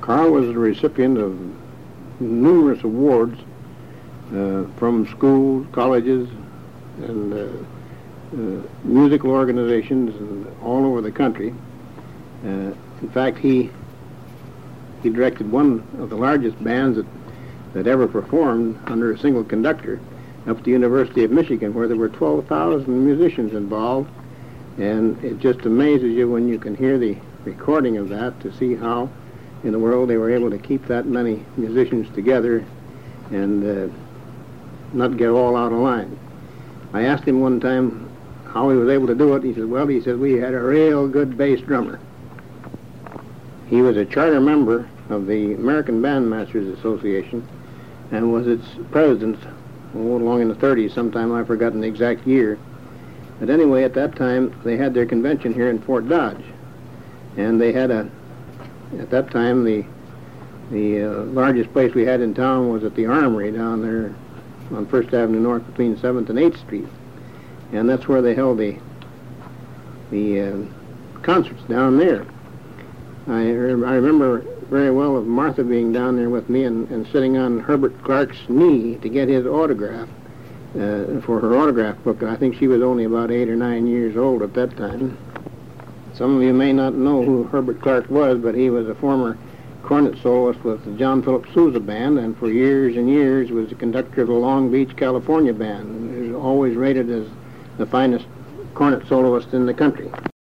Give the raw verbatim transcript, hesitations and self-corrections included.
Carl was the recipient of numerous awards uh, from schools, colleges, and uh, uh, musical organizations and all over the country. Uh, in fact, he he directed one of the largest bands that, that ever performed under a single conductor up at the University of Michigan, where there were twelve thousand musicians involved. And it just amazes you when you can hear the recording of that to see how in the world they were able to keep that many musicians together and uh, not get all out of line. I asked him one time how he was able to do it. He said, well, he said, we had a real good bass drummer. He was a charter member of the American Bandmasters Association and was its president oh, along in the thirties, sometime I've forgotten the exact year. But anyway, at that time, they had their convention here in Fort Dodge. And they had a, at that time, the the uh, largest place we had in town was at the Armory down there on First Avenue North between seventh and eighth Street. And that's where they held the, the uh, concerts down there. I, I remember very well of Martha being down there with me and, and sitting on Herbert Clark's knee to get his autograph. Uh, for her autograph book. I think she was only about eight or nine years old at that time. Some of you may not know who Herbert Clark was, but he was a former cornet soloist with the John Philip Sousa Band, and for years and years was the conductor of the Long Beach, California Band. He was always rated as the finest cornet soloist in the country.